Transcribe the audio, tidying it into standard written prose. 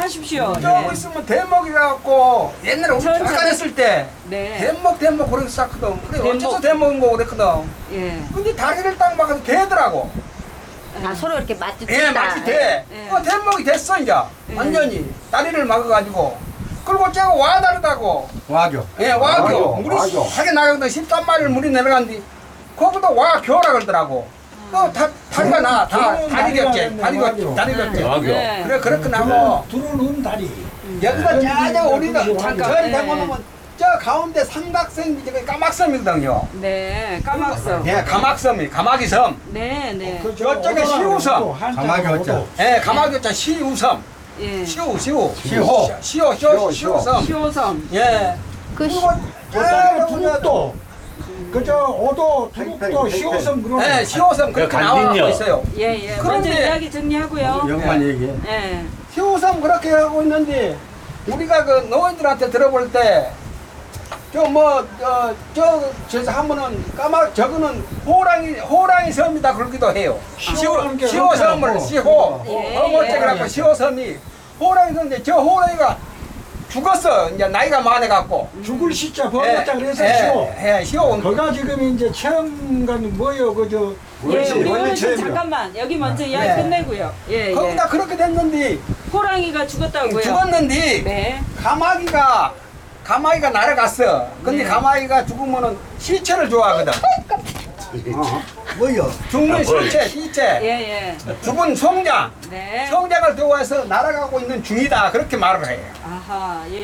하십시오. 저거 있으면 대목이라고 옛날에 우리 천천히. 잠깐 했을 때 네. 대목 그렇게 쌓거든. 그래 대목. 어째서 대목인 거고 그랬거든. 예. 근데 다리를 딱 막아서 되더라고. 아, 서로 이렇게 맞지 예, 맞지 돼. 예. 대목이 됐어 이제 완전히 다리를 막아가지고. 그리고 저거 와 다르다고. 와교. 예, 와교. 물이 와교. 하게 나가거든. 13마리를 물이 내려간뒤 거기도 와교라 그러더라고. 다리가 나, 다리 겹제, 다리 겹제. 와교. 네. 그래, 그렇게 나고. 들어오는 다리. 여기가 짜자 우리는 잠깐. 저리 네. 대보면 저 가운데 삼각선 저기 까막섬이거든요. 네. 까막섬. 예, 까막섬이 가마귀 섬. 네, 네. 저쪽에 시우섬. 가마귀 어짜. 예, 가마귀 자 시우섬. 예. 시호. 시호섬. 시호섬. 예. 그 시, 저쪽에 두릅도. 그저 오도 두릅도 시호섬 그런. 예, 시호섬 그렇게 나와 간딘요. 있어요. 예, 예. 먼저 그런데- 이야기 정리하고요. 영만 얘기해. 예. 시호섬 그렇게 하고 있는데 우리가 그 노인들한테 들어볼 때 저서 하면은 저거는 호랑이 섬이다 그러기도 해요. 시호라는 게 시호섬을 그렇더라고. 시호 예, 어머째 예. 그래갖고 시호섬이 호랑이 섬인데 저 호랑이가 죽었어. 이제 나이가 많아갖고. 죽을 시자 버렸다 그래서 시호. 시호. 거가 지금 이제 체험 간 뭐요 그저. 예, 우리 원리 어르신 체험이요. 잠깐만 여기 먼저 이야기 네. 끝내고요. 예, 예. 거기다 그렇게 됐는데 호랑이가 죽었다고요. 죽었는데 네. 가마귀가 날아갔어. 근데 네. 가마귀가 죽으면은 시체를 좋아하거든. 뭐요? 죽는 시체. 예, 예. 죽은 성장. 네. 성장을 좋아해서 날아가고 있는 중이다. 그렇게 말을 해요. 아하. 예.